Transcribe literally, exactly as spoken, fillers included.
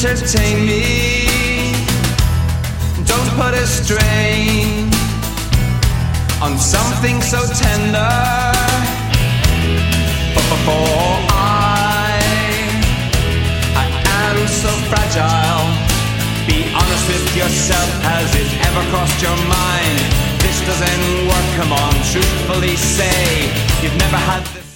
entertain me. Don't put a strain on something so tender. But before I, I am so fragile. Be honest with yourself, has it ever crossed your mind? This doesn't work, come on, truthfully say you've never had this.